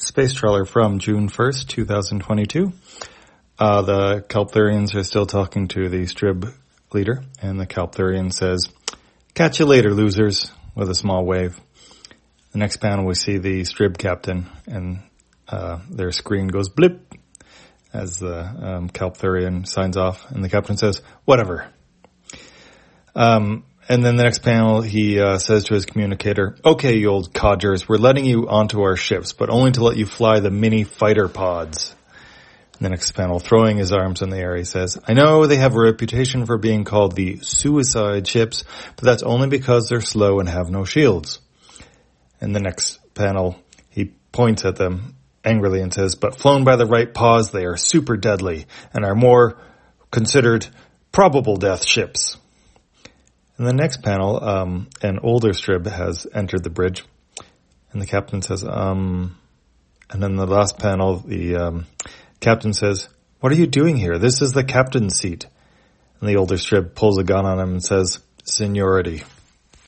space trawler from June 1st, 2022. The Kalptherians are still talking to the Strib leader, and the Kalptherian says, "Catch you later, losers," with a small wave. The next panel we see the Strib captain, and their screen goes blip as the Kalptherian signs off, and the captain says, "Whatever." And then the next panel, he says to his communicator, "Okay, you old codgers, we're letting you onto our ships, but only to let you fly the mini fighter pods." And the next panel, throwing his arms in the air, he says, "I know they have a reputation for being called the suicide ships, but that's only because they're slow and have no shields." And the next panel, he points at them angrily and says, "But flown by the right pods, they are super deadly and are more considered probable death ships." In the next panel, an older Strib has entered the bridge, and the captain says, and then the last panel, the captain says, "What are you doing here? This is the captain's seat." And the older Strib pulls a gun on him and says, "Seniority."